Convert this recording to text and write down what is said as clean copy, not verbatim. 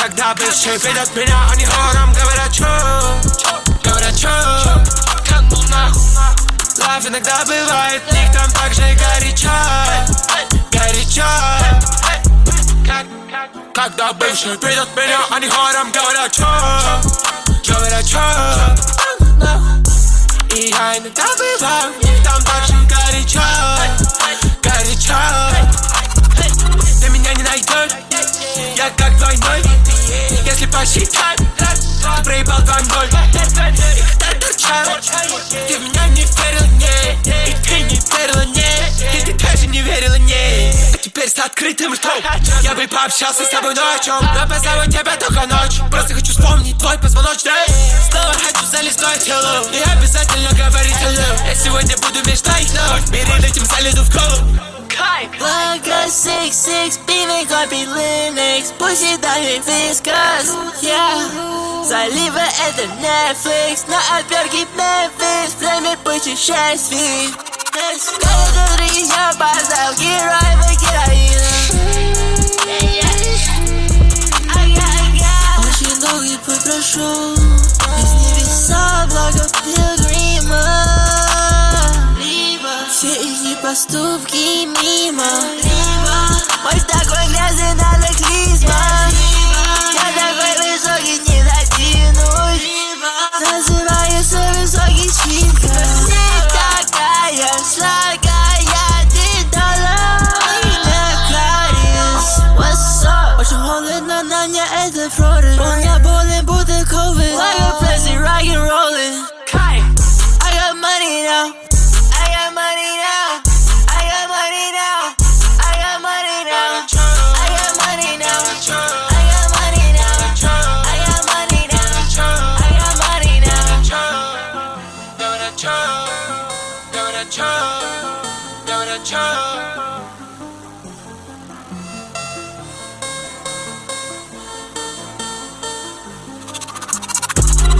Когда бывшие видят меня, они хором говорят, чё? Говорят, чё? Кану нахуй. Лайф иногда бывает, них там так же горячо. Горячо. Когда бывшие видят меня, они хором говорят, чё? Говорят, чё? И я иногда бываю, них там так же горячо. Горячо. Ты меня не найдешь, я как двойной. Если посчитать, ты проебал 2-0. И когда торчал, ты в меня не верила, не. И ты не верила, не. И ты тоже не верила, не. А теперь с открытым ртом я бы пообщался с тобой ночью, но позову тебя только ночью. Просто хочу вспомнить твой позвоночник. Снова хочу залезть в твое тело и обязательно говорить hello. Я сегодня буду между твоих ног, перед этим залезу в колу. Like a 6'6", beaming copy Linux. Pussy давит вискас, yeah. Залива это Netflix, на отвертке Memphis. Время путешествий. Каждый я поставил герой в героина. Очень долгий путь прошел, из небеса благо пилигрима. Все их поступки мимо. Мой такой грязный, надо клизма. Я такой высокий, не дотянусь. Называется высокий читка. Ты такая сладкая, ты дала мне кариес. What's up? Очень холодно, на мне это флорид. У меня болен, будто COVID. Like a plastic, rock and rollin'. I got money now. I got money now. I got money now. I got money now. I got money now. I got money now. I got money now. I got money now. Говорят, чё? Говорят, чё? Говорят, чё?